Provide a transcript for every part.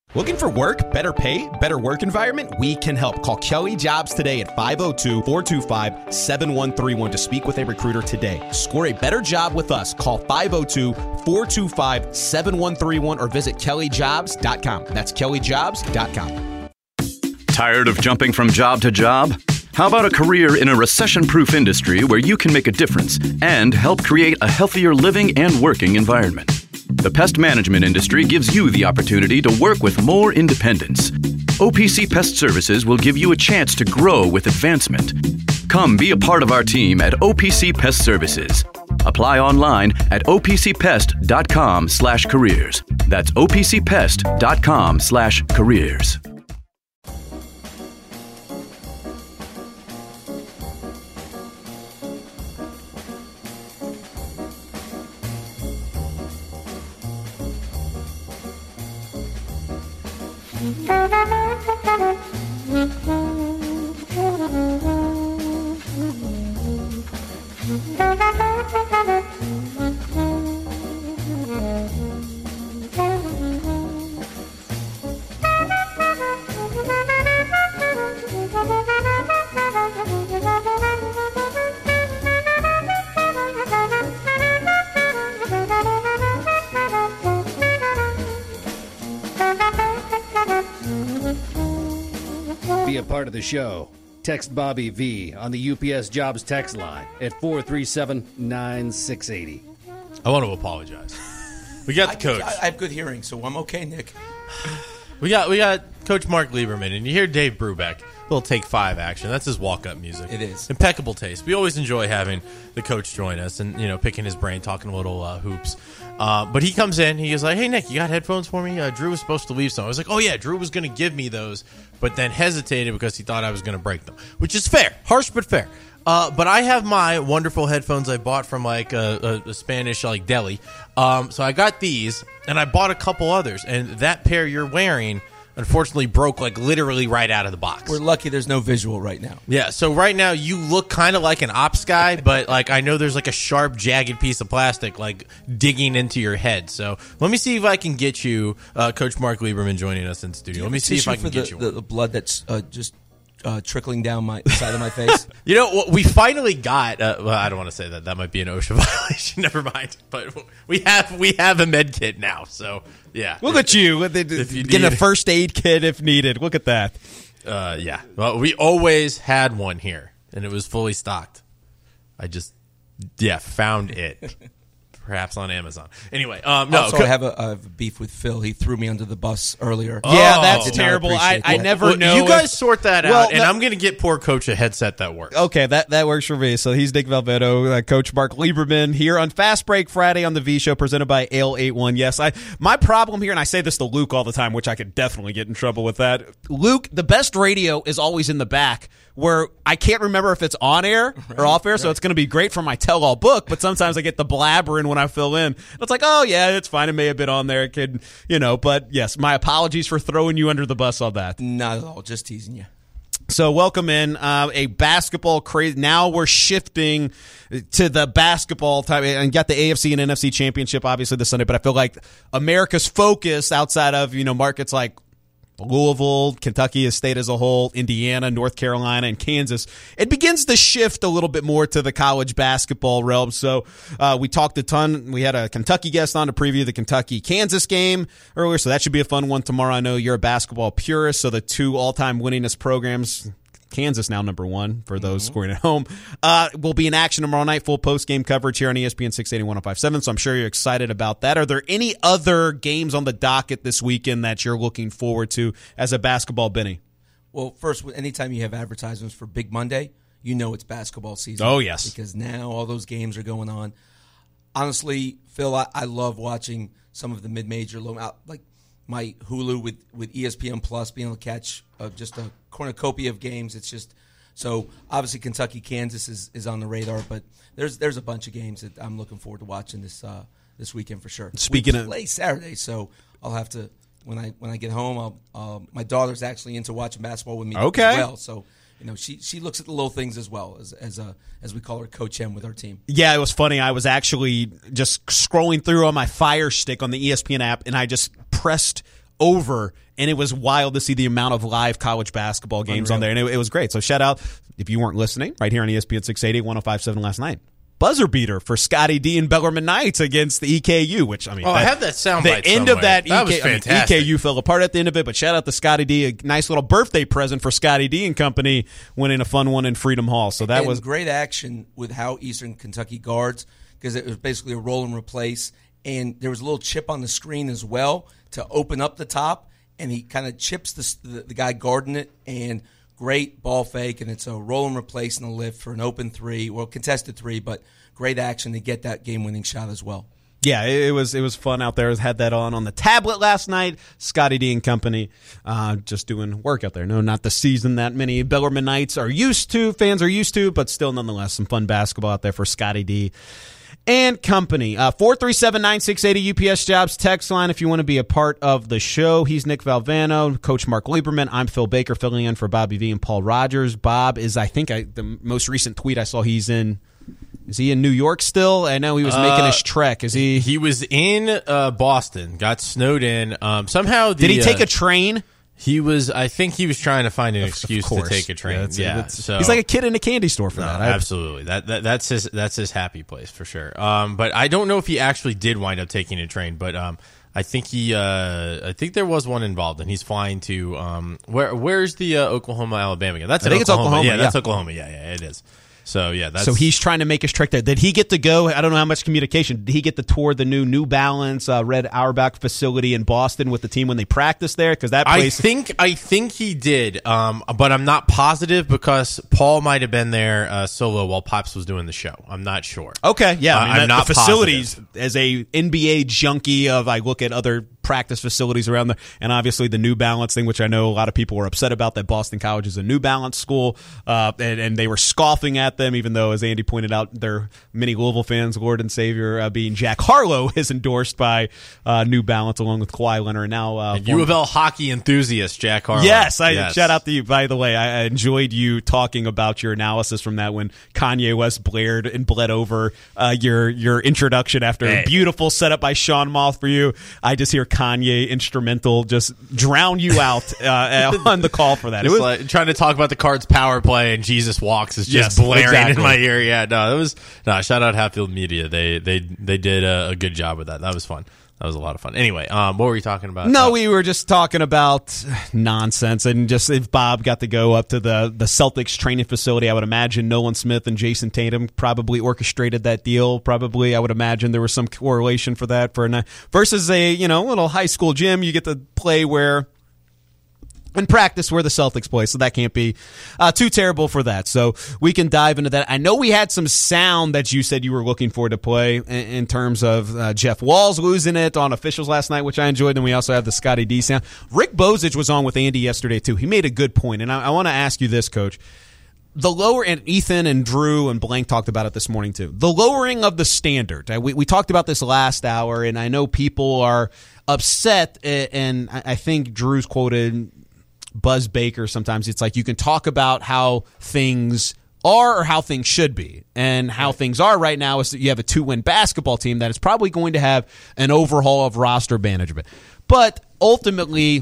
Looking for work, better pay, better work environment? We can help. Call Kelly Jobs today at 502-425-7131 to speak with a recruiter today. Score a better job with us. Call 502-425-7131 or visit kellyjobs.com. That's kellyjobs.com. Tired of jumping from job to job? How about a career in a recession-proof industry where you can make a difference and help create a healthier living and working environment? The pest management industry gives you the opportunity to work with more independence. OPC Pest Services will give you a chance to grow with advancement. Come be a part of our team at OPC Pest Services. Apply online at opcpest.com/careers. That's opcpest.com/careers. Be a part of the show. Text Bobby V on the UPS Jobs text line at 437-9680. I want to apologize. We got the coach. I have good hearing, so I'm okay, Nick. We got Coach Mark Lieberman, and you hear Dave Brubeck. Little Take 5 action. That's his walk-up music. It is. Impeccable taste. We always enjoy having the coach join us and, picking his brain, talking a little hoops. But he comes in. He goes like, hey, Nick, you got headphones for me? Drew was supposed to leave some. I was like, oh, yeah, Drew was going to give me those, but then hesitated because he thought I was going to break them, which is fair. Harsh, but fair. But I have my wonderful headphones I bought from like a Spanish deli. So I got these, and I bought a couple others. And that pair you're wearing, unfortunately, broke literally right out of the box. We're lucky there's no visual right now. Yeah, so right now you look kind of like an ops guy, but I know there's a sharp, jagged piece of plastic digging into your head. So let me see if I can get you, Coach Mark Lieberman joining us in studio. Let me see if I can get you the blood that's just trickling down my side of my face. What we finally got. Well, I don't want to say that. That might be an OSHA violation. Never mind. But we have a med kit now. So yeah, Look at you. Getting a first aid kit if needed. Look at that. Yeah. Well, we always had one here, and it was fully stocked. I just found it. Perhaps on Amazon. Anyway, no. Also, I have a beef with Phil. He threw me under the bus earlier. Yeah, that's terrible. I never know. You guys sort that out, and I'm going to get poor Coach a headset that works. Okay, that works for me. So he's Nick Valvetto, Coach Mark Lieberman here on Fast Break Friday on the V Show, presented by Ale81. Yes, my problem here, and I say this to Luke all the time, which I could definitely get in trouble with that. Luke, the best radio is always in the back, where I can't remember if it's on air or off air, so it's going to be great for my tell-all book, but sometimes I get the blabbering when I fill in. It's like, oh, yeah, it's fine. It may have been on there. It could, but yes, my apologies for throwing you under the bus on that. Not at all. Just teasing you. So welcome in a basketball craze. Now we're shifting to the basketball type, and got the AFC and NFC championship obviously this Sunday, but I feel like America's focus outside of, markets like Louisville, Kentucky State as a whole, Indiana, North Carolina, and Kansas, it begins to shift a little bit more to the college basketball realm. So we talked a ton. We had a Kentucky guest on to preview the Kentucky-Kansas game earlier, so that should be a fun one tomorrow. I know you're a basketball purist, so the two all-time winningest programs, Kansas now number one for those scoring at home, will be in action tomorrow night. Full post-game coverage here on ESPN 680 1057, so I'm sure you're excited about that. Are there any other games on the docket this weekend that you're looking forward to as a basketball Benny? Well, first, anytime you have advertisements for Big Monday, it's basketball season. Oh, yes. Because now all those games are going on. Honestly, Phil, I love watching some of the mid-major, like my Hulu with ESPN Plus, being able to catch just a cornucopia of games. It's just so obviously Kentucky, Kansas is on the radar, but there's a bunch of games that I'm looking forward to watching this weekend for sure. Speaking we play Saturday, so I'll have to when I get home. My daughter's actually into watching basketball with me as well, so. She looks at the little things as well as we call her Coach M with our team. Yeah, it was funny. I was actually just scrolling through on my Fire Stick on the ESPN app, and I just pressed over, and it was wild to see the amount of live college basketball games on there, and it was great. So shout out, if you weren't listening, right here on ESPN 680, 105.7 last night. Buzzer beater for Scotty D and Bellarmine Knights against the EKU, which, I mean, I have that soundbite. The end of that, was fantastic. EKU fell apart at the end of it, but shout out to Scotty D, a nice little birthday present for Scotty D and company, winning a fun one in Freedom Hall. So that was great action with how Eastern Kentucky guards, because it was basically a roll and replace, and there was a little chip on the screen as well to open up the top, and he kind of chips the guy guarding it, and great ball fake, and it's a roll and replace and a lift for an open three, well, contested three, but great action to get that game-winning shot as well. Yeah, it was fun out there. I had that on the tablet last night. Scotty D and company just doing work out there. No, not the season that many Bellarmine Knights fans are used to, but still nonetheless some fun basketball out there for Scotty D and company. 437-9680 UPS Jobs text line if you want to be a part of the show. He's Nick Valvano, Coach Mark Lieberman. I'm Phil Baker, filling in for Bobby V and Paul Rogers. Bob is, the most recent tweet I saw, is he in New York still? I know he was making his trek. Is he? He was in Boston, got snowed in. Somehow, did he take a train? I think he was trying to find an excuse to take a train. So he's like a kid in a candy store for that. Absolutely, that's his happy place for sure. But I don't know if he actually did wind up taking a train. But I think there was one involved, and he's flying to where's the Oklahoma Alabama game? I think it's Oklahoma. Yeah, that's Oklahoma. Yeah, it is. So so he's trying to make his trek there. Did he get to go? I don't know how much communication. Did he get to tour the New Balance Red Auerbach facility in Boston with the team when they practiced there? Because that place, I think he did, but I'm not positive because Paul might have been there solo while Pops was doing the show. I'm not sure. Okay, yeah, I'm not the facilities positive. As a NBA junkie I look at other practice facilities around there, and obviously the New Balance thing, which I know a lot of people were upset about, that Boston College is a New Balance school, and they were scoffing at them, even though, as Andy pointed out, their many Louisville fans, Lord and Savior being Jack Harlow, is endorsed by New Balance along with Kawhi Leonard, and now U of L hockey enthusiast Jack Harlow. Yes, shout out to you. By the way, I enjoyed you talking about your analysis from that when Kanye West blared and bled over your introduction after a beautiful setup by Sean Moth for you. I just hear Kanye instrumental just drown you out on the call for that. It was like trying to talk about the Cards power play and Jesus Walks is just blaring in my ear. Yeah, shout out Hatfield Media. They did a good job with that. That was fun. That was a lot of fun. Anyway, what were you talking about? No, we were just talking about nonsense, and just if Bob got to go up to the Celtics training facility, I would imagine Nolan Smith and Jason Tatum probably orchestrated that deal. Probably, I would imagine there was some correlation for that versus a little high school gym. You get to play and practice where the Celtics play, so that can't be too terrible for that. So we can dive into that. I know we had some sound that you said you were looking for to play in terms of Jeff Walls losing it on officials last night, which I enjoyed, and we also had the Scotty D sound. Rick Bozich was on with Andy yesterday, too. He made a good point, and I want to ask you this, Coach. The lower, and Ethan and Drew and Blank talked about it this morning, too. The lowering of the standard. We talked about this last hour, and I know people are upset, and I think Drew's quoted Buzz Baker sometimes. It's like you can talk about how things are or how things should be. And how things are right now is that you have a 2-win basketball team that is probably going to have an overhaul of roster management. But ultimately,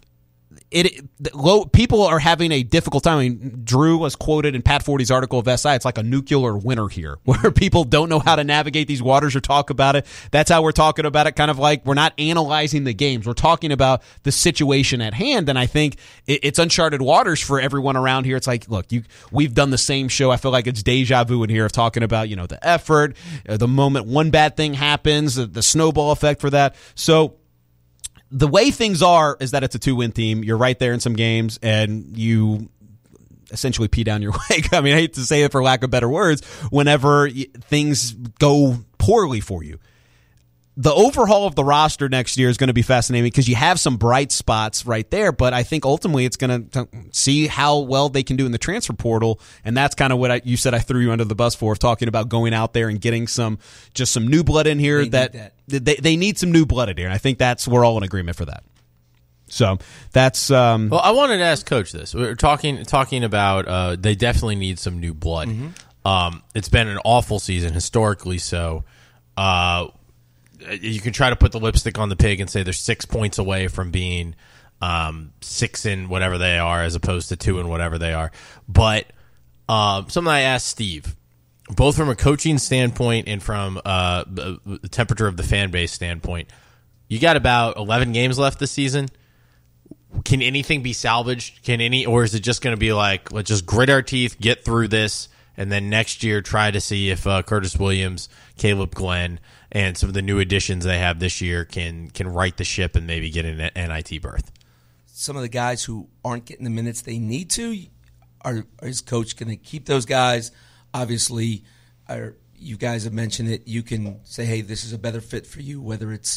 people are having a difficult time. I mean, Drew was quoted in Pat Forty's article of SI. It's like a nuclear winter here, where people don't know how to navigate these waters or talk about it. That's how we're talking about it, kind of like we're not analyzing the games. We're talking about the situation at hand, and I think it's uncharted waters for everyone around here. It's like, look, we've done the same show. I feel like it's deja vu in here of talking about, the effort, the moment one bad thing happens, the snowball effect for that. So the way things are is that it's a 2-win team. You're right there in some games, and you essentially pee down your leg. I mean, I hate to say it for lack of better words, whenever things go poorly for you. The overhaul of the roster next year is going to be fascinating because you have some bright spots right there, but I think ultimately it's going to see how well they can do in the transfer portal, and that's kind of what you said I threw you under the bus for, of talking about going out there and getting some new blood in here. They need some new blood in here, and I think we're all in agreement for that. So that's well, I wanted to ask Coach this. We're talking about they definitely need some new blood. Mm-hmm. It's been an awful season historically, so. you can try to put the lipstick on the pig and say they're 6 points away from being 6 in whatever they are as opposed to 2 in whatever they are. But something I asked Steve, both from a coaching standpoint and from the temperature of the fan base standpoint, you got about 11 games left this season. Can anything be salvaged? Or is it just going to be like, let's just grit our teeth, get through this, and then next year try to see if Curtis Williams, Caleb Glenn, and some of the new additions they have this year can right the ship and maybe get an NIT berth? Some of the guys who aren't getting the minutes they need to, is coach going to keep those guys? Obviously, you guys have mentioned it. You can say, hey, this is a better fit for you, whether it's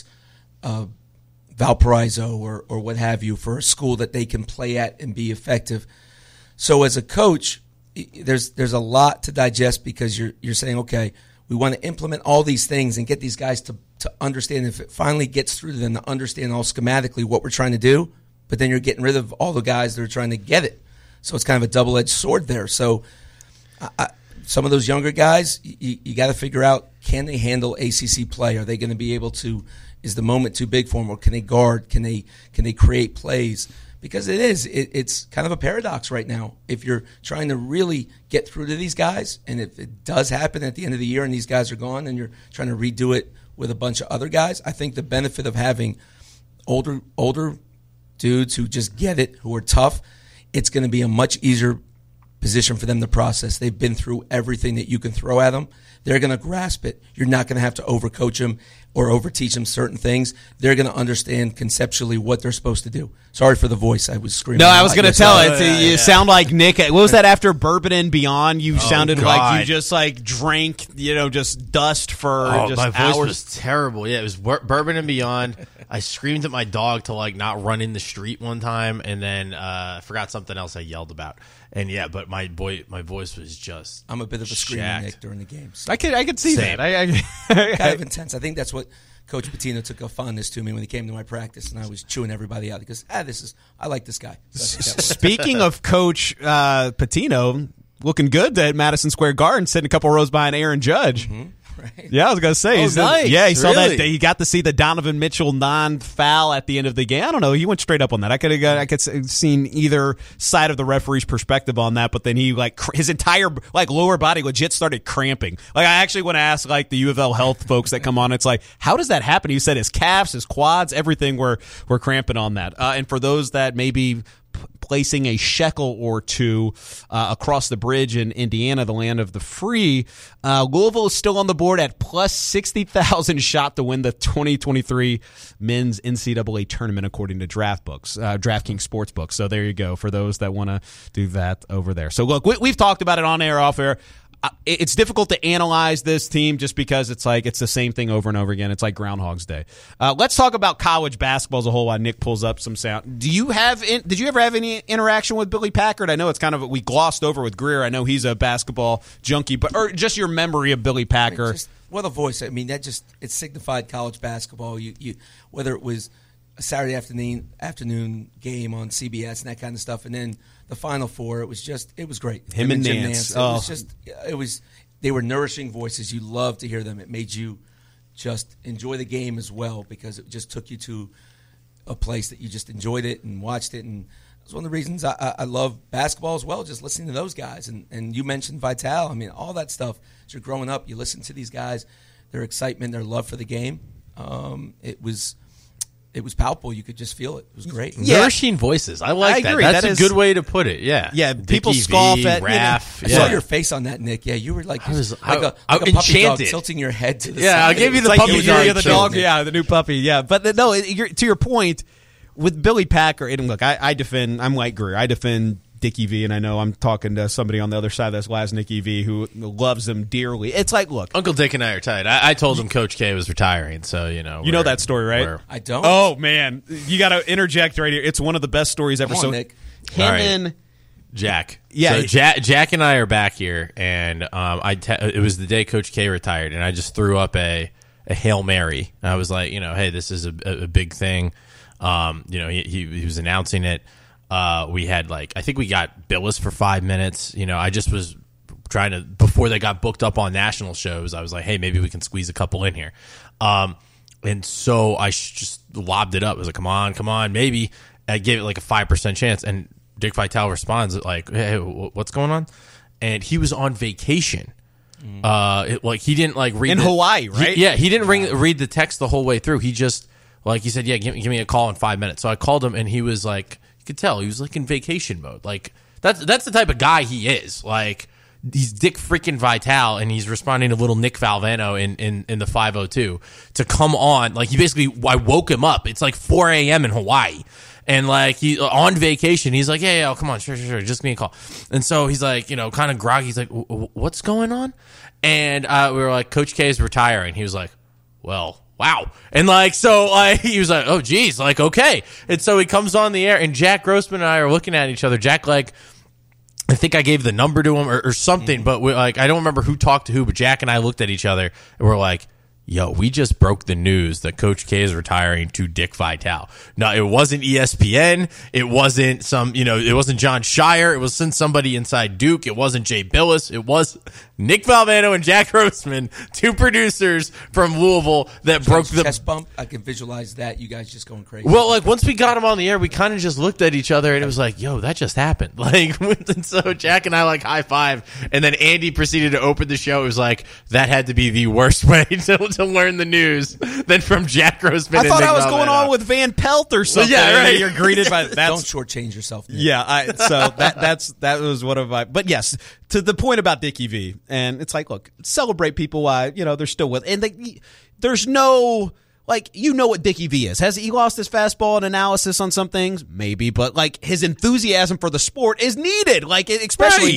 Valparaiso or what have you, for a school that they can play at and be effective. So as a coach, there's a lot to digest, because you're saying, okay, we want to implement all these things and get these guys to understand. If it finally gets through to them to understand all schematically what we're trying to do, but then you're getting rid of all the guys that are trying to get it. So it's kind of a double-edged sword there. So some of those younger guys, you got to figure out, can they handle ACC play? Are they going to be able to? Is the moment too big for them, or can they guard? Can they create plays? Because it's kind of a paradox right now. If you're trying to really get through to these guys, and if it does happen at the end of the year and these guys are gone, and you're trying to redo it with a bunch of other guys, I think the benefit of having older dudes who just get it, who are tough, it's going to be a much easier position for them to process. They've been through everything that you can throw at them. They're going to grasp it. You're not going to have to overcoach them or overteach them certain things. They're going to understand conceptually what they're supposed to do. Sorry for the voice. I was screaming. No, I was going to tell it. You sound like Nick. What was that after Bourbon and Beyond? You sounded like you just like drank, just dust for just my voice hours. was terrible. Yeah, it was Bourbon and Beyond. I screamed at my dog to like not run in the street one time, and then I forgot something else I yelled about. And yeah, but my voice was just. I'm a bit of a screamer, Nick, during the games. I could see Same. that. Kind of intense. I think that's what Coach Pitino took a fondness to me when he came to my practice, and I was chewing everybody out. He goes, I like this guy. So Speaking of Coach Pitino, looking good at Madison Square Garden, sitting a couple rows behind Aaron Judge. Mm-hmm. Right. Yeah, I was going to say. Nice. Yeah, he saw Really? that. He got to see the Donovan Mitchell non-foul at the end of the game. I don't know. He went straight up on that. I could seen either side of the referee's perspective on that, but then he his entire lower body legit started cramping. I actually want to ask the U of L health folks that come on. It's like, how does that happen? He said his calves, his quads, everything were cramping on that. And for those that maybe placing a shekel or two across the bridge in Indiana, the land of the free. Louisville is still on the board at plus 60,000 shot to win the 2023 men's NCAA tournament, according to DraftKings Sportsbook. So there you go for those that want to do that over there. So look, we've talked about it on air, off air. It's difficult to analyze this team just because it's the same thing over and over again. It's like Groundhog's Day. Let's talk about college basketball as a whole while Nick pulls up some sound. Did you ever have any interaction with Billy Packard? I know it's we glossed over with Greer. I know he's a basketball junkie, or just your memory of Billy Packard. What a voice. I mean, it signified college basketball. You whether it was a Saturday afternoon game on CBS and that kind of stuff, and then the Final Four, it was great. Him and Jim Nance. They were nourishing voices. You loved to hear them. It made you just enjoy the game as well, because it just took you to a place that you just enjoyed it and watched it. And it's one of the reasons I love basketball as well, just listening to those guys. And you mentioned Vital. I mean, all that stuff. As you're growing up, you listen to these guys, their excitement, their love for the game. It was palpable. You could just feel it. It was great. Yeah. Nourishing voices. I like that. agree. That's That a is- good way to put it. Yeah. Yeah, people Dickie scoff V, at Raph. I saw your face on that, Nick. Yeah, you were like a puppy dog enchanted. tilting your head to the Yeah, side. I'll give you the It's puppy Yuri dog the chill. dog. Yeah, the new puppy. Yeah, but to your point with Billy Packard. And look, I defend. I'm like Greer. I defend Dickie V, and I know I'm talking to somebody on the other side of this last Nicky V who loves him dearly. It's like, look, Uncle Dick and I are tight. I told him Coach K was retiring, so you know that story, right? I don't. Oh man, you got to interject right here. It's one of the best stories ever. Come on, So Nick. him All right. and Jack. Yeah. So Jack and I are back here, and it was the day Coach K retired, and I just threw up a Hail Mary. I was like, hey, this is a big thing. He was announcing it. We had I think we got Billis for 5 minutes. I just was trying to, before they got booked up on national shows, I was like, hey, maybe we can squeeze a couple in here. And And so I just lobbed it up. I was like, come on, maybe. I gave it like a 5% chance. And Dick Vitale responds like, hey, what's going on? And he was on vacation. He didn't like read in Hawaii, right? He didn't read the text the whole way through. He just he said, yeah, give me a call in 5 minutes. So I called him, and he was like, you could tell he was like in vacation mode. Like that's the type of guy he is. Like he's Dick freaking Vitale, and he's responding to little Nick Valvano in the 502 to come on. Like I woke him up. It's like 4 a.m. in Hawaii. And like he on vacation, he's like, yeah, come on, sure, just give me a call. And so he's like, kind of groggy. He's like, what's going on? And we were like, Coach K is retiring. He was like, well, wow. And like, so he was like, oh geez, like okay. And so he comes on the air, and Jack Grossman and I are looking at each other. Jack I think I gave the number to him or something, but I don't remember who talked to who. But Jack and I looked at each other, and we're like, yo, we just broke the news that Coach K is retiring to Dick Vitale. No, it wasn't ESPN. It wasn't it wasn't John Shire. It wasn't somebody inside Duke. It wasn't Jay Billis. It was Nick Valvano and Jack Grossman, two producers from Louisville that broke the chest bump. I can visualize that. You guys just going crazy. Well, like once we got him on the air, we kind of just looked at each other, and it was like, yo, that just happened. Like, and so Jack and I high five, and then Andy proceeded to open the show. It was like, that had to be the worst way to learn the news than from Jack Grossman. I thought I was going on with Van Pelt or something. Yeah, right. You're greeted by that. Don't shortchange yourself. Nick. Yeah, so that was one of my. But yes, to the point about Dickie V, and it's like, look, celebrate people while they're still with, and there's no. Like, what Dickie V is. Has he lost his fastball and analysis on some things? Maybe, but like his enthusiasm for the sport is needed. Like, especially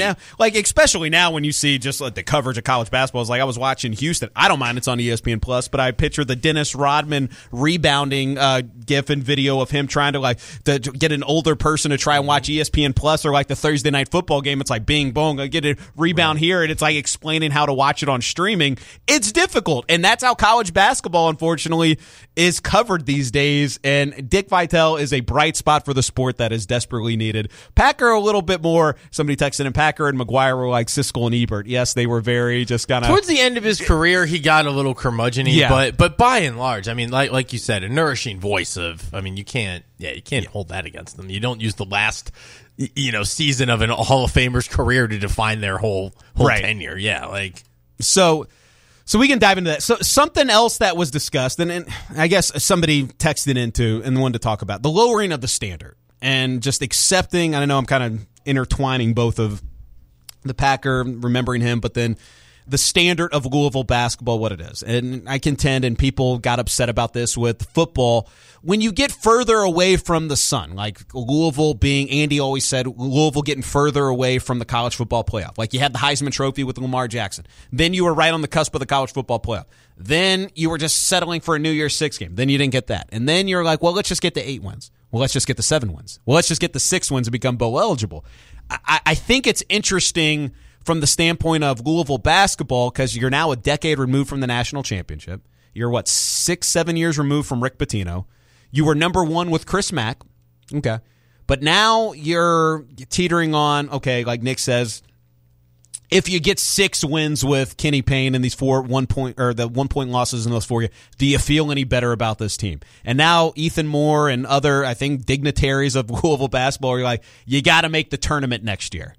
now when you see just like the coverage of college basketball. It's like I was watching Houston. I don't mind it's on ESPN Plus, but I picture the Dennis Rodman rebounding gif and video of him trying to get an older person to try and watch ESPN Plus or like the Thursday night football game. It's like bing bong, I get a rebound here, and it's like explaining how to watch it on streaming. It's difficult, and that's how college basketball, unfortunately, is covered these days, and Dick Vitale is a bright spot for the sport that is desperately needed. Packer a little bit more. Somebody texted in, Packer and McGuire were like Siskel and Ebert. Yes, they were very just kind of... Towards the end of his career, he got a little curmudgeon-y, but by and large, I mean, like you said, a nourishing voice of... I mean, you can't hold that against them. You don't use the last... season of an Hall of Famer's career to define their whole tenure. Yeah, like... So we can dive into that. So something else that was discussed, and I guess somebody texted into and wanted to talk about, the lowering of the standard and just accepting, I know I'm kind of intertwining both of the Packer, remembering him, but then the standard of Louisville basketball, what it is. And I contend, and people got upset about this with football, when you get further away from the sun, like Louisville being, Andy always said, Louisville getting further away from the college football playoff. Like you had the Heisman Trophy with Lamar Jackson. Then you were right on the cusp of the college football playoff. Then you were just settling for a New Year's Six game. Then you didn't get that. And then you're like, well, let's just get the 8 wins. Well, let's just get the 7 wins. Well, let's just get the 6 wins and become bowl eligible. I think it's interesting from the standpoint of Louisville basketball, because you're now a decade removed from the national championship. You're, 6-7 years removed from Rick Pitino. You were number 1 with Chris Mack. Okay. But now you're teetering on, okay, like Nick says, if you get 6 wins with Kenny Payne and these 4 1-point or the 1-point losses in those 4 years, do you feel any better about this team? And now Ethan Moore and other, I think, dignitaries of Louisville basketball are like, you got to make the tournament next year.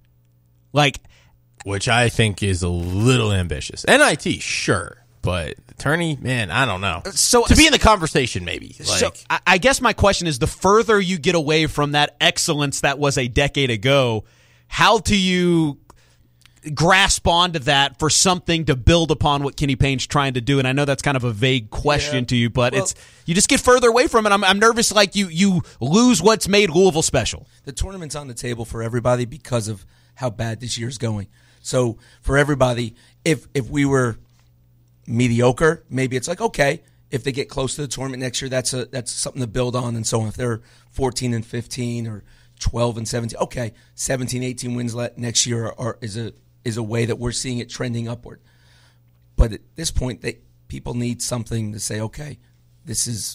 Which I think is a little ambitious. NIT, sure. But attorney, man, I don't know. So to be in the conversation, maybe. So I guess my question is, the further you get away from that excellence that was a decade ago, how do you grasp onto that for something to build upon what Kenny Payne's trying to do? And I know that's kind of a vague question to you, but you just get further away from it. I'm nervous like you lose what's made Louisville special. The tournament's on the table for everybody because of how bad this year's going. So for everybody, if we were mediocre, maybe it's like, okay, if they get close to the tournament next year, that's something to build on and so on. If they're 14-15 or 12-17, okay, 17-18 wins next year is a way that we're seeing it trending upward. But at this point, people need something to say, okay, this is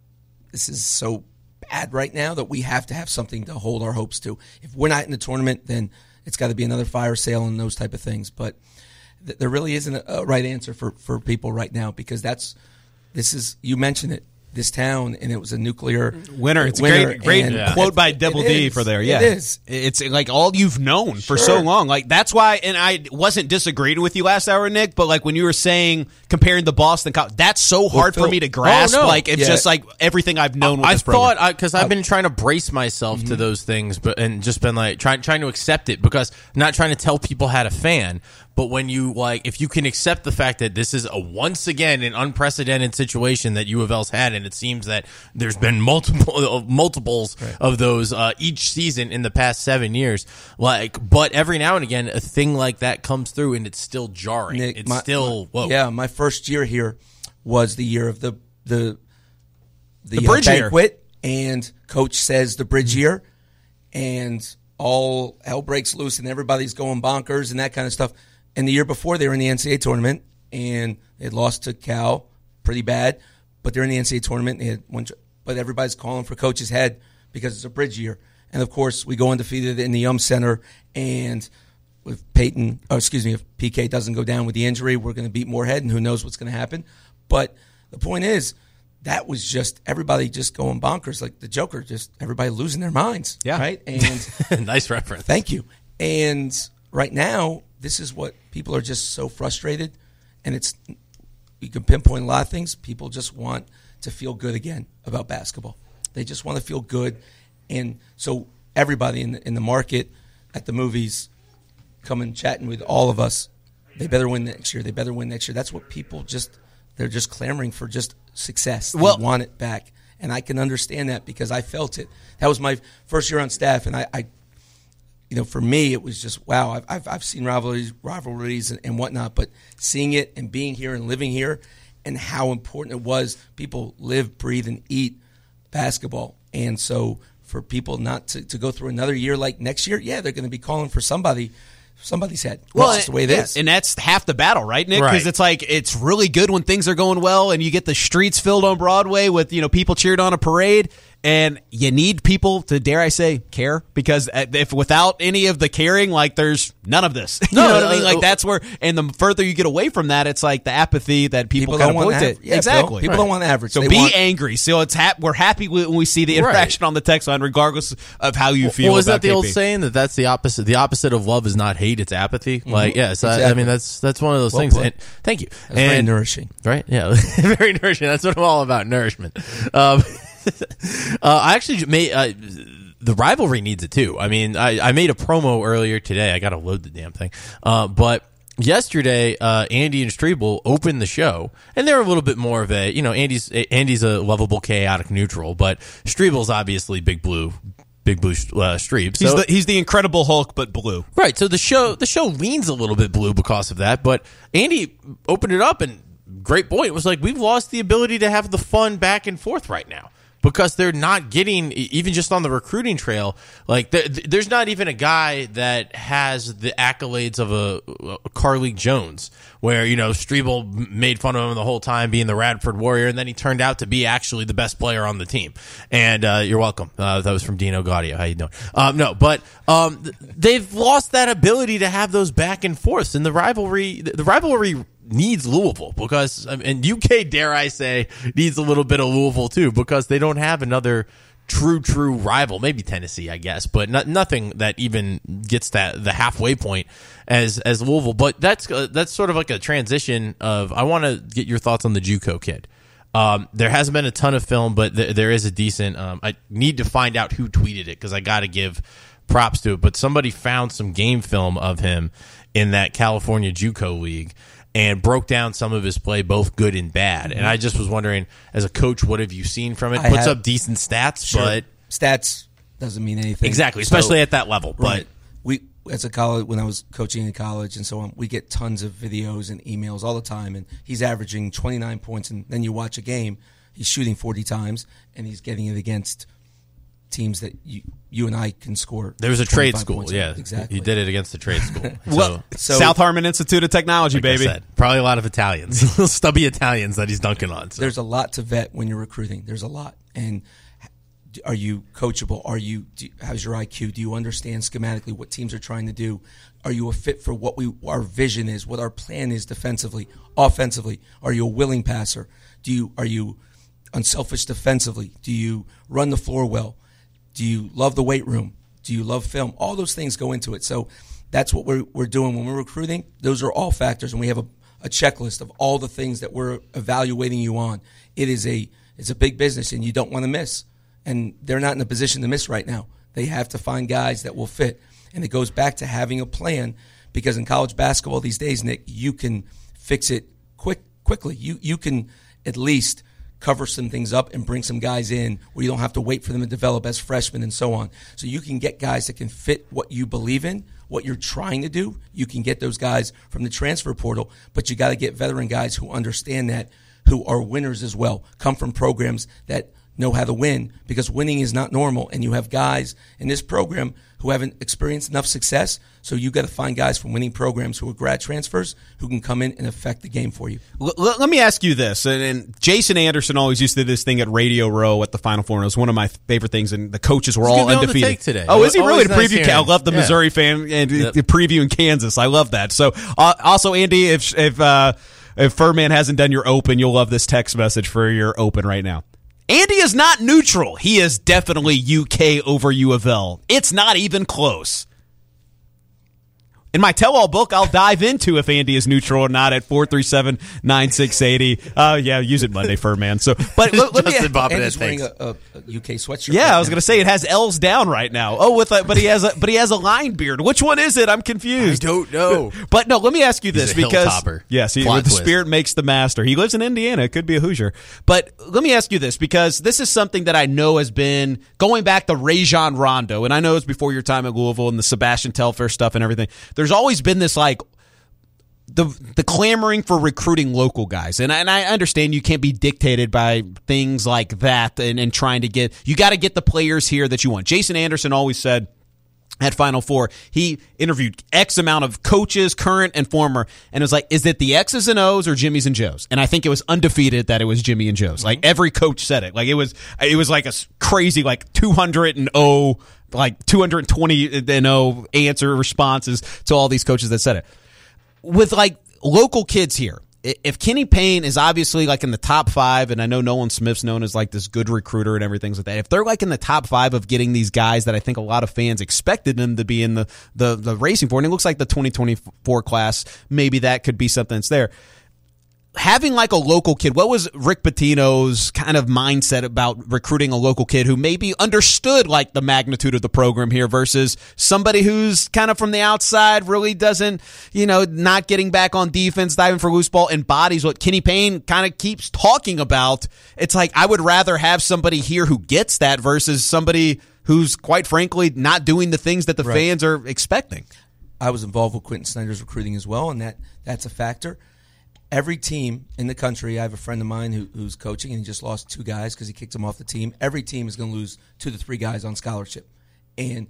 so bad right now that we have to have something to hold our hopes to. If we're not in the tournament, then it's got to be another fire sale and those type of things. But there really isn't a right answer for people right now, because that's this is, you mentioned it, this town, and it was a nuclear winner. It's winner, a great quote by Double D for there. Yeah, it is. It's like all you've known for so long. Like that's why, and I wasn't disagreeing with you last hour, Nick. But like when you were saying comparing the Boston, that's so hard for me to grasp. Oh, no. Like it's just like everything I've known. With I this program. thought because I've been trying to brace myself to those things, and just been like trying to accept it because I'm not trying to tell people how to fan. But when you if you can accept the fact that this is once again an unprecedented situation that U of L's had, and it seems that there's been multiples of those each season in the past 7 years. But every now and again, a thing like that comes through, and it's still jarring. Nick, whoa. Yeah, my first year here was the year of the bridge banquet, and coach says the bridge year, and all hell breaks loose, and everybody's going bonkers and that kind of stuff. And the year before, they were in the NCAA tournament, and they had lost to Cal pretty bad, but they're in the NCAA tournament. They had but everybody's calling for coach's head because it's a bridge year. And, of course, we go undefeated in the Center, and if PK doesn't go down with the injury, we're going to beat Moorhead, and who knows what's going to happen. But the point is, that was just everybody just going bonkers, like the Joker, just everybody losing their minds. Yeah. Right? And nice reference. Thank you. And right now, this is what people are just so frustrated, and you can pinpoint a lot of things. People just want to feel good again about basketball. They just want to feel good, and so everybody in the market, at the movies, coming chatting with all of us. They better win next year. They better win next year. That's what people they're just clamoring for, just success. They want it back, and I can understand that because I felt it. That was my first year on staff, and I for me, it was just, wow, I've seen rivalries and whatnot, but seeing it and being here and living here and how important it was, people live, breathe, and eat basketball. And so for people not to go through another year like next year, yeah, they're going to be calling for somebody's head. Well, that's just the way it is. And that's half the battle, right, Nick? Because it's like it's really good when things are going well and you get the streets filled on Broadway with people cheered on a parade. And you need people to, dare I say, care, because if without any of the caring, there's none of this. You know what I mean? That's where, and the further you get away from that, it's like the apathy that people kind of point to. Yeah, exactly. People don't want average. So angry. So we're happy when we see the interaction on the text line, regardless of how you feel. Well, is that the KP. old saying that's the opposite? The opposite of love is not hate; it's apathy. Exactly. I mean, that's one of those things. And, thank you. That's very nourishing, right? Yeah, very nourishing. That's what I'm all about, nourishment. I actually made the rivalry needs it too. I mean, I made a promo earlier today. I got to load the damn thing. But yesterday, Andy and Strebel opened the show, and they're a little bit more of a, Andy's a lovable, chaotic neutral, but Strebel's obviously big blue Strebe. So, he's the Incredible Hulk, but blue. Right. So the show leans a little bit blue because of that. But Andy opened it up, and great point. It was like, we've lost the ability to have the fun back and forth right now. Because they're not getting, even just on the recruiting trail, there's not even a guy that has the accolades of a Carlik Jones, where, Strebel made fun of him the whole time being the Radford Warrior, and then he turned out to be actually the best player on the team. And you're welcome. That was from Dino Gaudio. How you doing? They've lost that ability to have those back and forths, and the rivalry needs Louisville because, and UK, dare I say, needs a little bit of Louisville too, because they don't have another true rival. Maybe Tennessee, I guess, but nothing that even gets the halfway point as Louisville. But that's sort of like a transition of, I want to get your thoughts on the JUCO kid. There hasn't been a ton of film, but there is a decent. I need to find out who tweeted it because I got to give props to it. But somebody found some game film of him in that California JUCO league and broke down some of his play, both good and bad. And I just was wondering, as a coach, what have you seen from it? Puts up decent stats, but stats doesn't mean anything. Exactly, especially at that level. Right. But as a college, when I was coaching in college and so on, we get tons of videos and emails all the time. And he's averaging 29 points, and then you watch a game, he's shooting 40 times, and he's getting it against teams that you and I can score. There was a trade school, yeah, exactly. He did it against the trade school. So South Harmon Institute of Technology, like baby. I said, probably a lot of Italians, stubby Italians that he's dunking on. So. There's a lot to vet when you're recruiting. There's a lot, and Are you coachable? How's your IQ? Do you understand schematically what teams are trying to do? Are you a fit for what our vision is, what our plan is defensively, offensively? Are you a willing passer? Are you unselfish defensively? Do you run the floor well? Do you love the weight room? Do you love film? All those things go into it. So that's what we're doing when we're recruiting. Those are all factors, and we have a checklist of all the things that we're evaluating you on. It's a big business, and you don't want to miss. And they're not in a position to miss right now. They have to find guys that will fit. And it goes back to having a plan, because in college basketball these days, Nick, you can fix it quickly. You can at least cover some things up and bring some guys in where you don't have to wait for them to develop as freshmen and so on. So you can get guys that can fit what you believe in, what you're trying to do. You can get those guys from the transfer portal, but you got to get veteran guys who understand that, who are winners as well, come from programs that know how to win, because winning is not normal. And you have guys in this program who haven't experienced enough success. So you got to find guys from winning programs who are grad transfers who can come in and affect the game for you. Let me ask you this. And Jason Anderson always used to do this thing at Radio Row at the Final Four. And it was one of my favorite things. And the coaches were all undefeated today. Oh, is he really? The preview? Nice I love the Missouri fan and the preview in Kansas. I love that. So also, Andy, if Furman hasn't done your open, you'll love this text message for your open right now. Andy is not neutral. He is definitely UK over U of L. It's not even close. In my tell-all book, I'll dive into if Andy is neutral or not at 437-9680. Yeah, use it Monday, Furman. So, but let me. Andy's wearing a UK sweatshirt. Yeah, I was going to say it has L's down right now. Oh, but he has a line beard. Which one is it? I'm confused. I don't know. But no, let me ask you this, because yes, the spirit makes the master. He lives in Indiana. It could be a Hoosier. But let me ask you this, because this is something that I know has been going back to Rajon Rondo, and I know it's before your time at Louisville and the Sebastian Telfair stuff and everything. There's always been this like the clamoring for recruiting local guys, and I understand you can't be dictated by things like that, and trying to you got to get the players here that you want. Jason Anderson always said at Final Four, he interviewed X amount of coaches, current and former, and it was like, is it the X's and O's or Jimmy's and Joe's? And I think it was undefeated that it was Jimmy and Joe's. Like every coach said it. Like it was like a crazy like 200-0, like 220-0 answer responses to all these coaches that said it. With like local kids here, if Kenny Payne is obviously like in the top 5, and I know Nolan Smith's known as like this good recruiter and everything like that, if they're like in the top 5 of getting these guys that I think a lot of fans expected them to be in the racing for, and it looks like the 2024 class, maybe that could be something that's there. Having like a local kid, what was Rick Pitino's kind of mindset about recruiting a local kid who maybe understood like the magnitude of the program here versus somebody who's kind of from the outside, really doesn't, not getting back on defense, diving for loose ball, embodies what Kenny Payne kind of keeps talking about? It's like, I would rather have somebody here who gets that versus somebody who's quite frankly not doing the things that the fans are expecting. I was involved with Quentin Snyder's recruiting as well, and that's a factor. Every team in the country, I have a friend of mine who's coaching, and he just lost 2 guys because he kicked them off the team. Every team is going to lose 2 to 3 guys on scholarship. And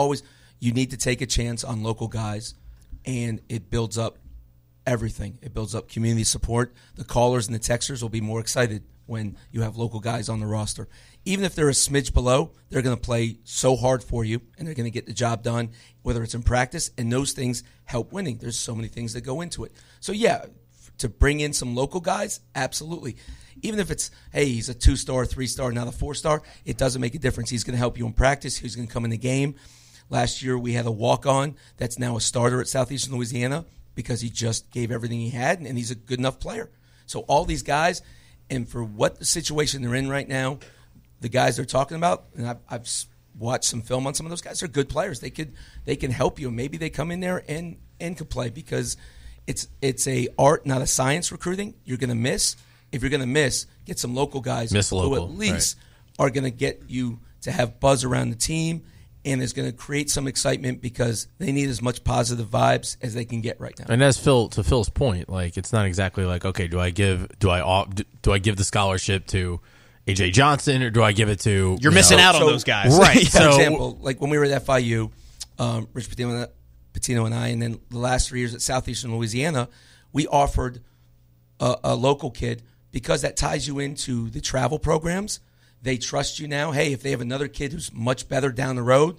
you need to take a chance on local guys, and it builds up everything. It builds up community support. The callers and the texters will be more excited when you have local guys on the roster. Even if they're a smidge below, they're going to play so hard for you, and they're going to get the job done, whether it's in practice, and those things help winning. There's so many things that go into it. So, yeah, to bring in some local guys, absolutely. Even if it's, hey, he's a 2-star, 3-star, not a 4-star, it doesn't make a difference. He's going to help you in practice. He's going to come in the game. Last year we had a walk-on that's now a starter at Southeastern Louisiana because he just gave everything he had, and he's a good enough player. So all these guys, and for what the situation they're in right now, the guys they're talking about, and I've watched some film on some of those guys, they're good players. They can help you, and maybe they come in there and could play, because it's a art, not a science recruiting. You're going to miss. If you're going to miss, get some local guys who at least are going to get you to have buzz around the team, and is going to create some excitement because they need as much positive vibes as they can get right now. And to Phil's point, like it's not exactly like, okay, do I give the scholarship to AJ Johnson or do I give it to You're missing out on those guys, right? For example, like when we were at FIU, Rich Pitino and I, and then the last 3 years at Southeastern Louisiana, we offered a local kid, because that ties you into the travel programs. They trust you now. Hey, if they have another kid who's much better down the road,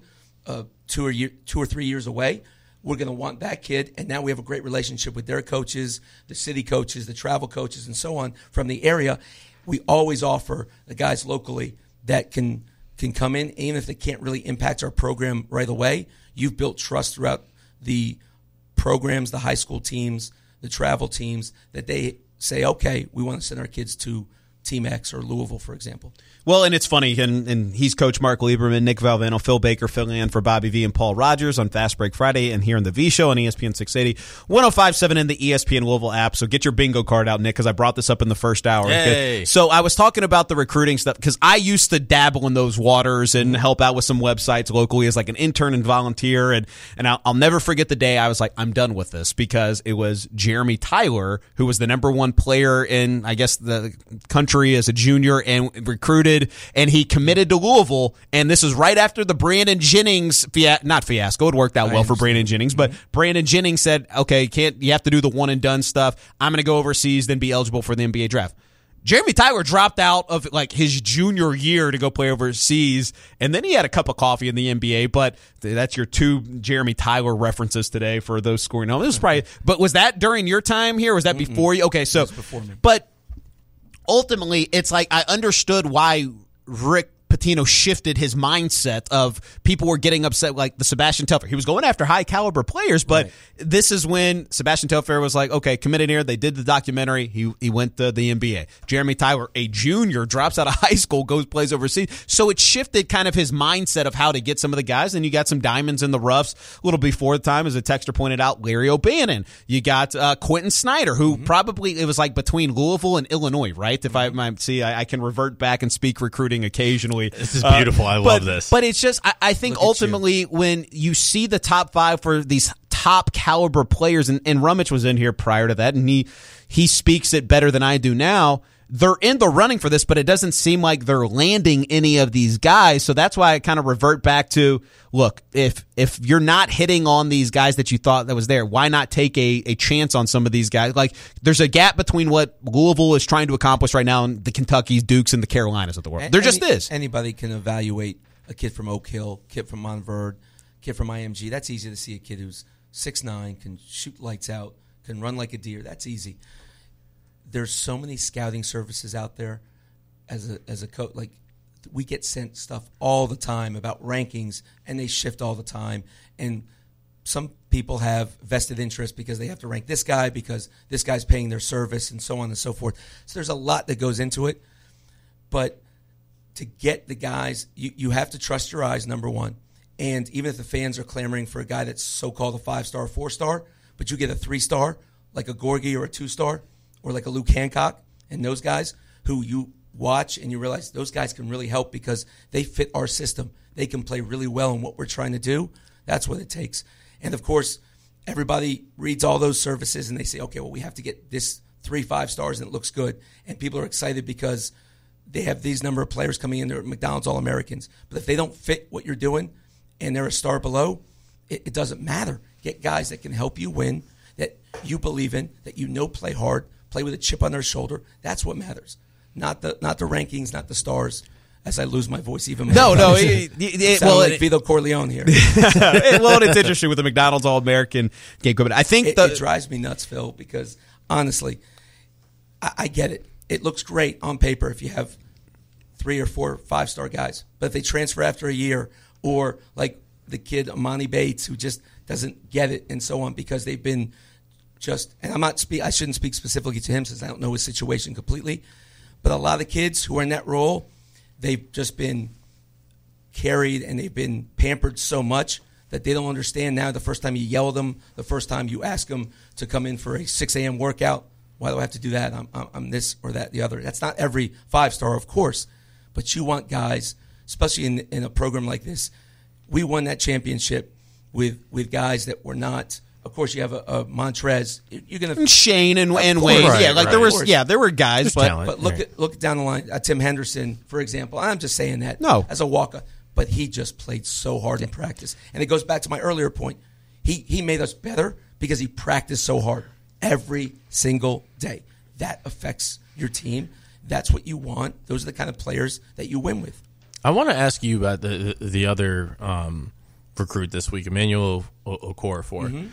2 or 3 years away, we're going to want that kid. And now we have a great relationship with their coaches, the city coaches, the travel coaches, and so on from the area. We always offer the guys locally that can come in, even if they can't really impact our program right away. You've built trust throughout the programs, the high school teams, the travel teams, that they say, okay, we want to send our kids to Team X or Louisville, for example. Well, and it's funny, and he's Coach Mark Lieberman, Nick Valvano, Phil Baker filling in for Bobby V and Paul Rogers on Fast Break Friday and here on the V Show on ESPN 680, 105.7 in the ESPN Louisville app. So get your bingo card out, Nick, because I brought this up in the first hour. Yay. So I was talking about the recruiting stuff because I used to dabble in those waters and help out with some websites locally as like an intern and volunteer. And I'll never forget the day I was like, I'm done with this, because it was Jeremy Tyler, who was the #1 player in, I guess, the country as a junior and recruited. And he committed to Louisville, and this is right after the Brandon Jennings not fiasco. It worked out well for Brandon Jennings, but Brandon Jennings said, okay, you have to do the one and done stuff. I'm going to go overseas, then be eligible for the NBA draft. Jeremy Tyler dropped out of like his junior year to go play overseas, and then he had a cup of coffee in the NBA. But that's your 2 Jeremy Tyler references today for those scoring home. This was probably, but was that during your time here? Was that before you? Okay, so before me. But ultimately, it's like I understood why Rick Pitino shifted his mindset of people were getting upset, like the Sebastian Telfair. He was going after high caliber players, but this is when Sebastian Telfair was like, okay, committed here. They did the documentary. He went to the NBA. Jeremy Tyler, a junior, drops out of high school, plays overseas. So it shifted kind of his mindset of how to get some of the guys. And you got some diamonds in the roughs a little before the time, as a texter pointed out, Larry O'Bannon. You got Quentin Snyder, who probably, it was like between Louisville and Illinois, right? If I can revert back and speak recruiting occasionally. This is beautiful. I love this. But it's just, I think ultimately when you see the top 5 for these top caliber players, and Rummich was in here prior to that, and he speaks it better than I do now. They're in the running for this, but it doesn't seem like they're landing any of these guys. So that's why I kind of revert back to, look, if you're not hitting on these guys that you thought that was there, why not take a chance on some of these guys? Like, there's a gap between what Louisville is trying to accomplish right now and the Kentuckys, Dukes, and the Carolinas of the world. There just is. Anybody can evaluate a kid from Oak Hill, kid from Montverde, kid from IMG. That's easy to see. A kid who's 6'9", can shoot lights out, can run like a deer. That's easy. There's so many scouting services out there as a coach. Like, we get sent stuff all the time about rankings, and they shift all the time. And some people have vested interest because they have to rank this guy because this guy's paying their service, and so on and so forth. So there's a lot that goes into it. But to get the guys, you have to trust your eyes, number one. And even if the fans are clamoring for a guy that's so-called a 5-star, 4-star, but you get a 3-star, like a Gorgie or a 2-star, or like a Luke Hancock, and those guys who you watch and you realize those guys can really help because they fit our system. They can play really well in what we're trying to do. That's what it takes. And, of course, everybody reads all those services and they say, okay, well, we have to get this 3 5-stars and it looks good. And people are excited because they have these number of players coming in. They're McDonald's All-Americans. But if they don't fit what you're doing and they're a star below, it doesn't matter. Get guys that can help you win, that you believe in, that you know play hard, play with a chip on their shoulder. That's what matters. Not the rankings, not the stars. As I lose my voice even more. No. Like Vito Corleone here. Well, it's interesting with the McDonald's All-American game. I think it drives me nuts, Phil, because honestly, I get it. It looks great on paper if you have 3 or 4 5-star guys, but if they transfer after a year, or like the kid Amani Bates who just doesn't get it, and so on, because they've been and I shouldn't speak specifically to him since I don't know his situation completely, but a lot of kids who are in that role, they've just been carried and they've been pampered so much that they don't understand now. The first time you yell at them, the first time you ask them to come in for a 6 a.m. workout, why do I have to do that? I'm this or that, the other. That's not every 5-star, of course, but you want guys, especially in a program like this. We won that championship with guys that were not. Of course, you have a Montrez. You're gonna Shane and Wayne. Right. There were guys, talent. But look down the line. Tim Henderson, for example. I'm just saying that as a walk-up, but he just played so hard in practice, and it goes back to my earlier point. He made us better because he practiced so hard every single day. That affects your team. that's what you want. Those are the kind of players that you win with. I want to ask you about the other recruit this week, Emmanuel Okorafor.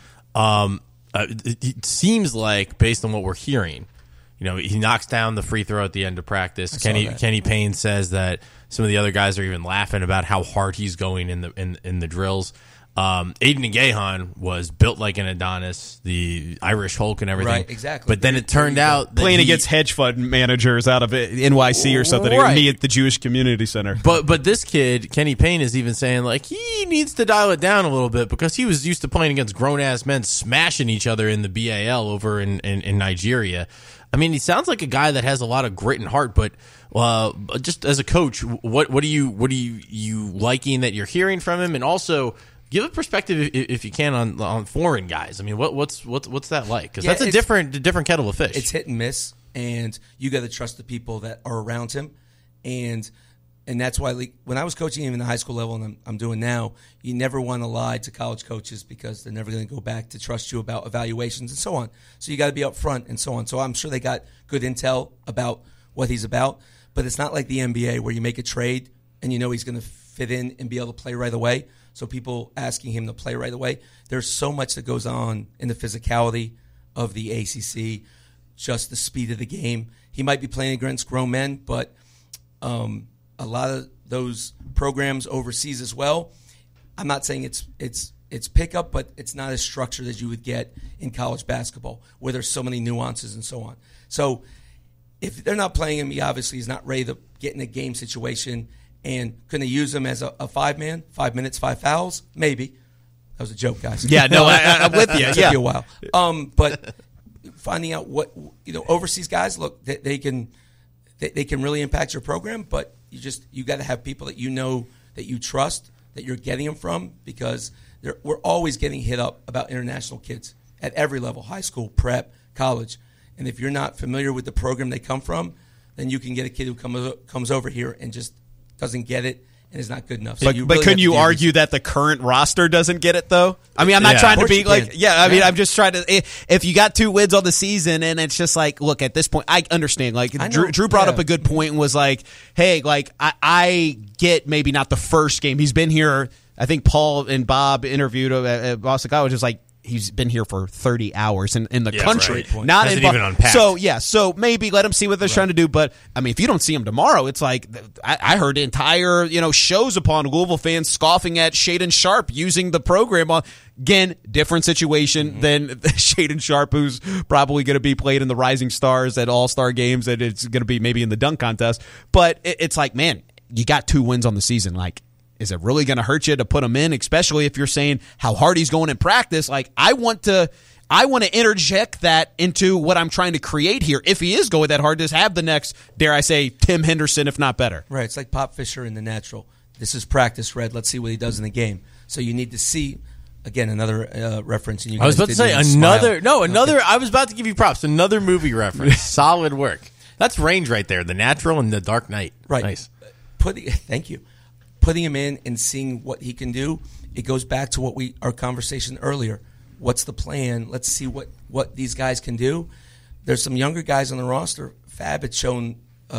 It seems like, based on what we're hearing, he knocks down the free throw at the end of practice. Kenny Payne says that some of the other guys are even laughing about how hard he's going in the drills. Aiden Gahan was built like an Adonis, the Irish Hulk and everything. Right, exactly. But then it turned out that playing against hedge fund managers out of NYC or something, Right. me at the Jewish Community Center. But this kid, Kenny Payne, is even saying like he needs to dial it down a little bit because he was used to playing against grown ass men smashing each other in the BAL over in Nigeria. I mean, he sounds like a guy that has a lot of grit and heart, but just as a coach, what are you liking that you're hearing from him, and also give a perspective if you can on foreign guys. I mean, what's that like? Because that's a different kettle of fish. It's hit and miss, and you got to trust the people that are around him, and that's why when I was coaching him in the high school level, and I'm doing now, you never want to lie to college coaches because they're never going to go back to trust you about evaluations and so on. So you got to be up front and so on. So I'm sure they got good intel about what he's about, but it's not like the NBA where you make a trade and you know he's going to fit in and be able to play right away. So people asking him to play right away, there's so much that goes on in the physicality of the ACC, just the speed of the game. He might be playing against grown men, but a lot of those programs overseas as well. I'm not saying it's pickup, but it's not as structured as you would get in college basketball, where there's so many nuances and so on. So if they're not playing him, he obviously is not ready to get in a game situation. And can they use him as a five-man, 5 minutes, 5 fouls? Maybe. That was a joke, guys. Yeah, no, I'm with you. It took you a while. But finding out what overseas guys look, they can really impact your program. But you got to have people that you know that you trust, that you're getting them from, because we're always getting hit up about international kids at every level: high school, prep, college. And if you're not familiar with the program they come from, then you can get a kid who comes over here and just doesn't get it and is not good enough. So but couldn't you argue that the current roster doesn't get it, though? I mean, I'm not trying to be like, I'm just trying to, if you got 2 wins on the season and it's just like, look, at this point, I understand. Like, Drew brought up a good point and was like, hey, like, I get maybe not the first game. He's been here. I think Paul and Bob interviewed at Boston College. Is like, he's been here for 30 hours in the country, right. not Hasn't in even unpacked. So maybe let him see what they're trying to do. But I mean, if you don't see him tomorrow, it's like I heard entire shows upon Louisville fans scoffing at Shaden Sharp using the program on. Again, different situation than Shaden Sharp, who's probably going to be played in the Rising Stars at All-Star games, and it's going to be maybe in the dunk contest. But it's like, man, you got 2 wins on the season, like. Is it really going to hurt you to put him in, especially if you're saying how hard he's going in practice? Like, I want to interject that into what I'm trying to create here. If he is going that hard, just have the next, dare I say, Tim Henderson, if not better. Right. It's like Pop Fisher in The Natural. This is practice, Red. Let's see what he does in the game. So you need to see, again, another reference. And you I was about to say another. Okay. I was about to give you props. Another movie reference. Solid work. That's range right there. The Natural and The Dark Knight. Right. Nice. Thank you. Putting him in and seeing what he can do, it goes back to our conversation earlier. What's the plan? Let's see what these guys can do. There's some younger guys on the roster. Fab had shown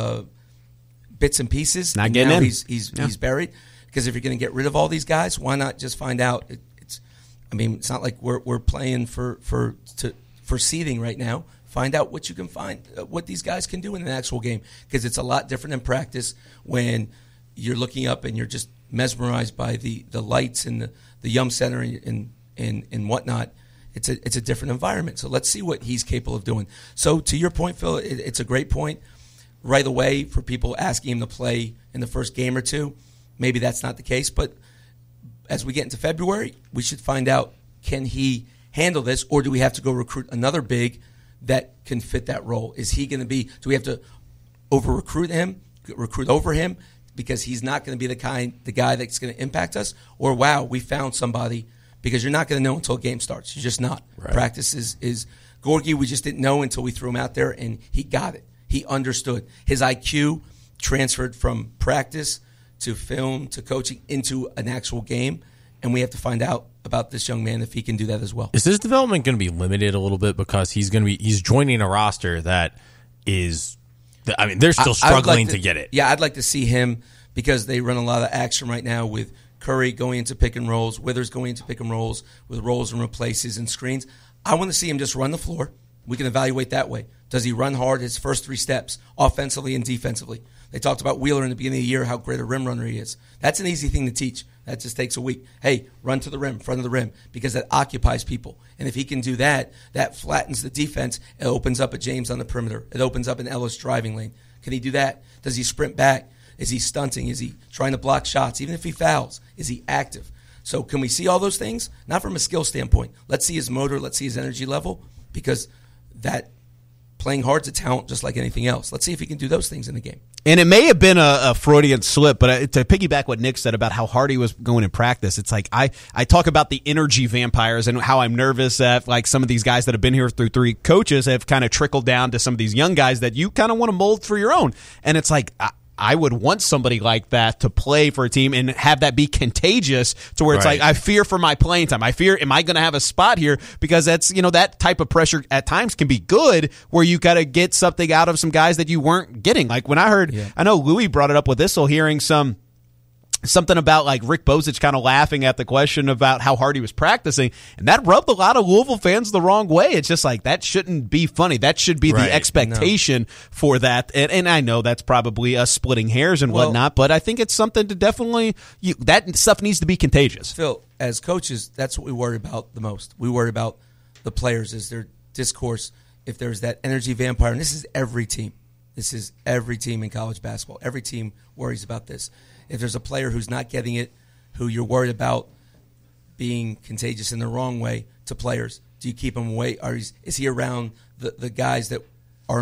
bits and pieces. Not getting in. He's buried. Because if you're going to get rid of all these guys, why not just find out? It's not like we're playing for seeding right now. Find out what you can find, what these guys can do in an actual game. Because it's a lot different in practice when you're looking up and you're just mesmerized by the lights and the Yum Center and whatnot. It's a different environment. So let's see what he's capable of doing. So to your point, Phil, it's a great point. Right away, for people asking him to play in the first game or two, maybe that's not the case. But as we get into February, we should find out, can he handle this, or do we have to go recruit another big that can fit that role? Is he going to be? Do we have to recruit over him? Because he's not going to be the guy that's going to impact us, or wow, we found somebody. Because you're not going to know until a game starts. You're just not. Right. Practice is Gorgie. We just didn't know until we threw him out there, and he got it. He understood. His IQ transferred from practice to film to coaching into an actual game, and we have to find out about this young man if he can do that as well. Is his development going to be limited a little bit because he's joining a roster that is they're still struggling to get it. Yeah, I'd like to see him because they run a lot of action right now with Curry going into pick and rolls, Withers going into pick and rolls with rolls and replaces and screens. I want to see him just run the floor. We can evaluate that way. Does he run hard his first 3 steps, offensively and defensively? They talked about Wheeler in the beginning of the year, how great a rim runner he is. That's an easy thing to teach. That just takes a week. Hey, run to the rim, front of the rim, because that occupies people. And if he can do that, that flattens the defense. It opens up a James on the perimeter. It opens up an Ellis driving lane. Can he do that? Does he sprint back? Is he stunting? Is he trying to block shots? Even if he fouls, is he active? So can we see all those things? Not from a skill standpoint. Let's see his motor. Let's see his energy level, because that playing hard's a talent just like anything else. Let's see if he can do those things in the game. And it may have been a Freudian slip, but to piggyback what Nick said about how hard he was going in practice, it's like I talk about the energy vampires and how I'm nervous that like some of these guys that have been here through 3 coaches have kind of trickled down to some of these young guys that you kind of want to mold for your own. And it's like I would want somebody like that to play for a team and have that be contagious to where it's like, I fear for my playing time. I fear, am I going to have a spot here? Because that's, that type of pressure at times can be good where you got to get something out of some guys that you weren't getting. Like when I heard, I know Louis brought it up with Issel, hearing something about like Rick Bozich kind of laughing at the question about how hard he was practicing, and that rubbed a lot of Louisville fans the wrong way. It's just like, that shouldn't be funny. That should be the expectation for that. And I know that's probably us splitting hairs and whatnot, but I think it's something to definitely, that stuff needs to be contagious. Phil, as coaches, that's what we worry about the most. We worry about the players, is their discourse, if there's that energy vampire, and this is every team. This is every team in college basketball. Every team worries about this. If there's a player who's not getting it, who you're worried about being contagious in the wrong way to players, do you keep him away? Or is he around the guys that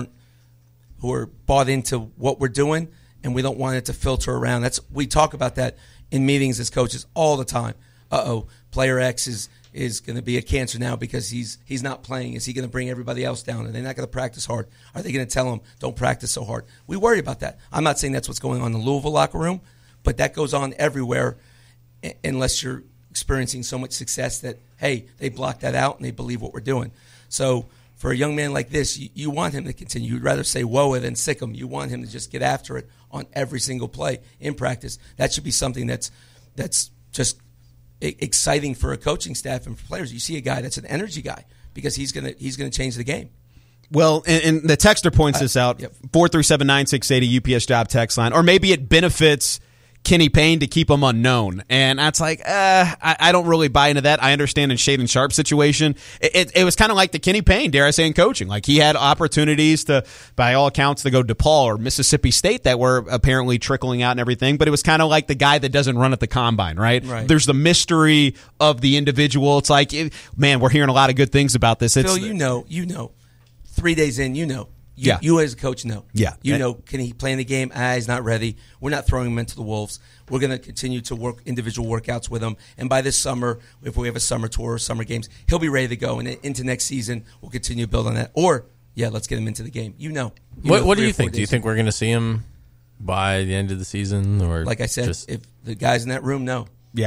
who are bought into what we're doing, and we don't want it to filter around? We talk about that in meetings as coaches all the time. Player X is going to be a cancer now because he's not playing. Is he going to bring everybody else down? Are they not going to practice hard? Are they going to tell him, don't practice so hard? We worry about that. I'm not saying that's what's going on in the Louisville locker room, but that goes on everywhere unless you're experiencing so much success that, hey, they block that out and they believe what we're doing. So for a young man like this, you want him to continue. You'd rather say whoa than sick him. You want him to just get after it on every single play in practice. That should be something that's just exciting for a coaching staff and for players. You see a guy that's an energy guy because he's gonna change the game. Well, and the texter points this out, 437-9680 UPS job text line, or maybe it benefits Kenny Payne to keep him unknown. And that's like, I don't really buy into that. I understand in Shaedon Sharp's situation, it was kind of like the Kenny Payne, dare I say, in coaching. Like he had opportunities to, by all accounts, to go DePaul or Mississippi State that were apparently trickling out and everything. But it was kind of like the guy that doesn't run at the combine, right? There's the mystery of the individual. It's like, man, we're hearing a lot of good things about this. Phil, you know, 3 days in, You as a coach know. You know, can he play in the game? He's not ready. We're not throwing him into the Wolves. We're going to continue to work individual workouts with him. And by this summer, if we have a summer tour or summer games, he'll be ready to go. And into next season, we'll continue to build on that. Or, let's get him into the game. What do you think? Do you think we're going to see him by the end of the season? Or like I said, if the guys in that room know.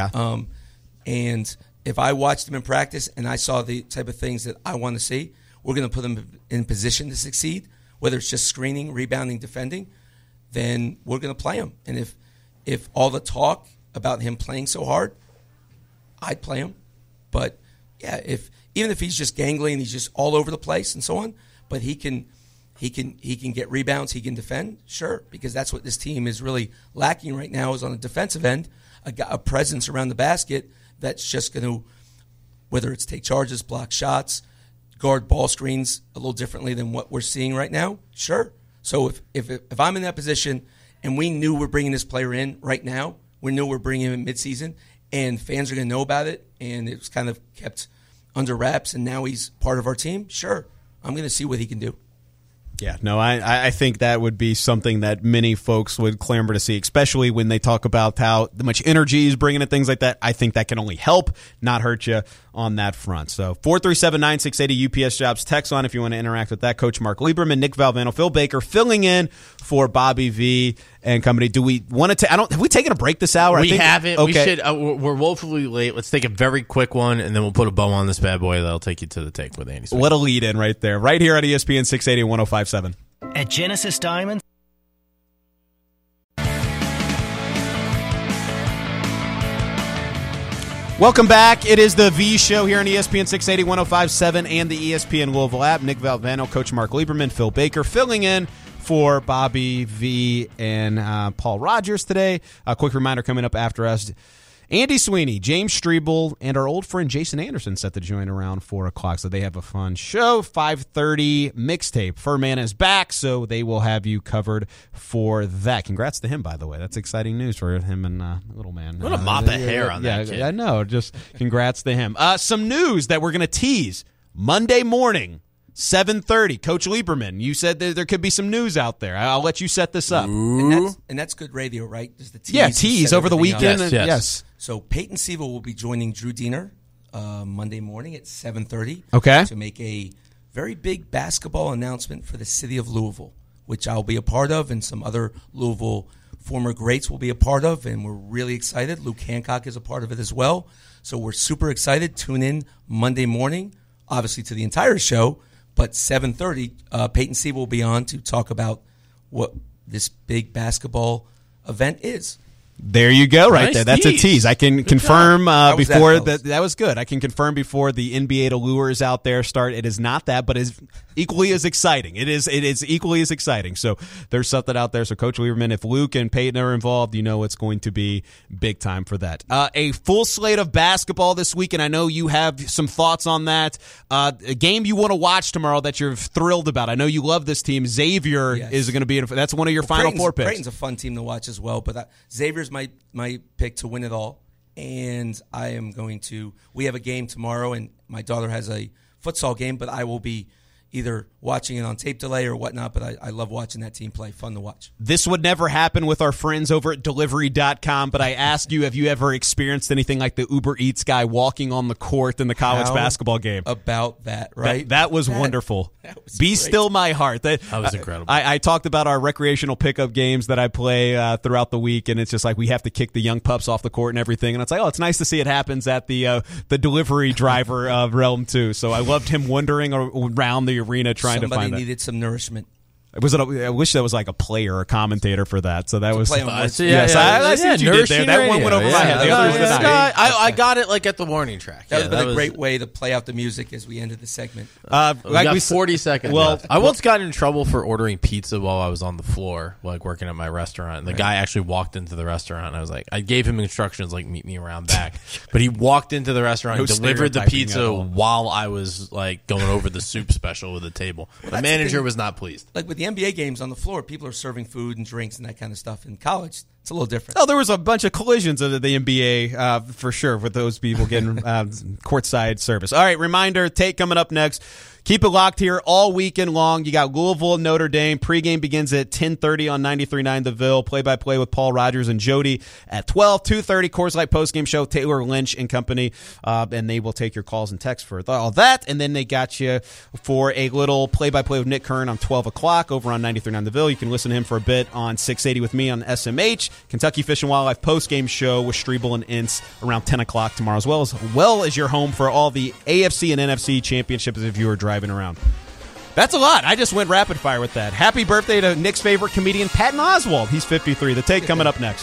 And if I watched him in practice and I saw the type of things that I want to see, we're going to put him in position to succeed. Whether it's just screening, rebounding, defending, then we're going to play him. And if all the talk about him playing so hard, I'd play him. But even if he's just gangly and he's just all over the place and so on, but he can get rebounds, he can defend, sure, because that's what this team is really lacking right now is on the defensive end, a presence around the basket that's just going to, whether it's take charges, block shots, guard ball screens a little differently than what we're seeing right now, sure. So if I'm in that position and we knew we're bringing this player in right now, we knew we're bringing him in midseason, and fans are going to know about it, and it was kind of kept under wraps, and now he's part of our team, sure, I'm going to see what he can do. Yeah, no, I think that would be something that many folks would clamor to see, especially when they talk about how much energy he's bringing and things like that. I think that can only help, not hurt you on that front. So 437-9680 UPS Jobs text on if you want to interact with that. Coach Mark Lieberman, Nick Valvano, Phil Baker filling in for Bobby V and company. Do we want to have we taken a break this hour? We haven't. Okay. We should. We're woefully late. Let's take a very quick one, and then we'll put a bow on this bad boy. That'll take you to the take with Andy Smith. What a lead in right there. Right here on ESPN 680 and 105.7. At Genesis Diamonds, Welcome back. It is the V Show here on ESPN 680, 105.7, and the ESPN Louisville app. Nick Valvano, Coach Mark Lieberman, Phil Baker, filling in for Bobby V and Paul Rogers today. A quick reminder coming up after us. Andy Sweeney, James Strebel, and our old friend Jason Anderson set to join around 4 o'clock, so they have a fun show. 5:30 mixtape. Furman is back, so they will have you covered for that. Congrats to him, by the way. That's exciting news for him and little man. What a mop of hair on that kid. I know. Just congrats to him. Some news that we're going to tease Monday morning. 7:30. Coach Lieberman, you said that there could be some news out there. I'll let you set this up. And that's good radio, right? Just the tease. Yeah, tease over the weekend. Yes. So Peyton Sievil will be joining Drew Diener Monday morning at 7:30. Okay. To make a very big basketball announcement for the city of Louisville, which I'll be a part of, and some other Louisville former greats will be a part of, and we're really excited. Luke Hancock is a part of it as well. So we're super excited. Tune in Monday morning, obviously to the entire show. But 7:30, Peyton Sievil will be on to talk about what this big basketball event is. There you go, right Nice there. That's a tease. tease. I can Good confirm was that, before fellas? that was good. I can confirm before the NBA to lures out there start. It is not that, but is equally as exciting. It is equally as exciting. So there's something out there. So Coach Lieberman, if Luke and Peyton are involved, you know it's going to be big time for that. A full slate of basketball this week, and I know you have some thoughts on that. A game you want to watch tomorrow that you're thrilled about. I know you love this team. Xavier is going to be. That's one of your Final Four picks. Creighton's a fun team to watch as well, but Xavier's my pick to win it all, and I am going to. We have a game tomorrow, and my daughter has a futsal game, but I will be either watching it on tape delay or whatnot, but I love watching that team play. Fun to watch. This would never happen with our friends over at Delivery.com, but I ask you, have you ever experienced anything like the Uber Eats guy walking on the court in the college basketball game? About that, right? That was wonderful. That was Be great. still my heart. That was incredible. I talked about our recreational pickup games that I play throughout the week, and it's just like we have to kick the young pups off the court and everything, and it's like, oh, it's nice to see it happens at the delivery driver of Realm 2. So I loved him wandering around the arena trying to find Somebody that. needed some nourishment. I wish there was like a player or a commentator for that. So that was. play on words. Yes, I see what you did there. That one went over my head. The other was the night. I got it like at the warning track. That would have been a great way to play out the music as we ended the segment. We got 40 seconds Well, left. I once got in trouble for ordering pizza while I was on the floor, like working at my restaurant. And the guy actually walked into the restaurant, and I was like, I gave him instructions, like, meet me around back. But he walked into the restaurant and delivered the stereotyping pizza while I was, like, going over the soup special with the table. The manager was not pleased. Like with the NBA games on the floor, people are serving food and drinks and that kind of stuff. In college, it's a little different. Oh, there was a bunch of collisions of the NBA for sure with those people getting courtside service. All right, reminder, Tate coming up next. Keep it locked here all weekend long. You got Louisville and Notre Dame. Pregame begins at 10:30 on 93.9 The Ville. Play-by-play with Paul Rogers and Jody at 12. 2:30 Coors Light postgame show. Taylor Lynch and company. And they will take your calls and texts for all that. And then they got you for a little play-by-play with Nick Kern on 12 o'clock over on 93.9 The Ville. You can listen to him for a bit on 680 with me on SMH. Kentucky Fish and Wildlife postgame show with Strebel and Ince around 10 o'clock tomorrow, as well as your home for all the AFC and NFC championships if you are driving around. That's a lot. I just went rapid fire with that. Happy birthday to Nick's favorite comedian, Patton Oswalt. He's 53. The Take coming up next.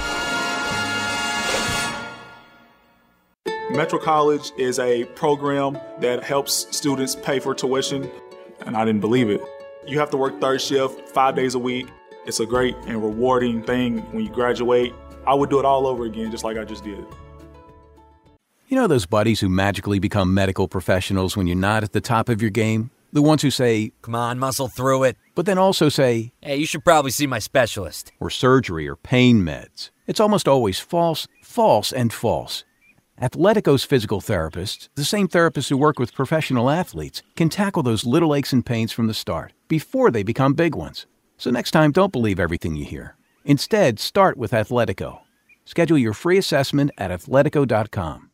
Metro College is a program that helps students pay for tuition, and I didn't believe it. You have to work third shift 5 days a week. It's a great and rewarding thing when you graduate. I would do it all over again, just like I just did. You know those buddies who magically become medical professionals when you're not at the top of your game? The ones who say, "Come on, muscle through it," but then also say, "Hey, you should probably see my specialist." Or surgery or pain meds. It's almost always false, false, and false. Athletico's physical therapists, the same therapists who work with professional athletes, can tackle those little aches and pains from the start, before they become big ones. So next time, don't believe everything you hear. Instead, start with Athletico. Schedule your free assessment at athletico.com.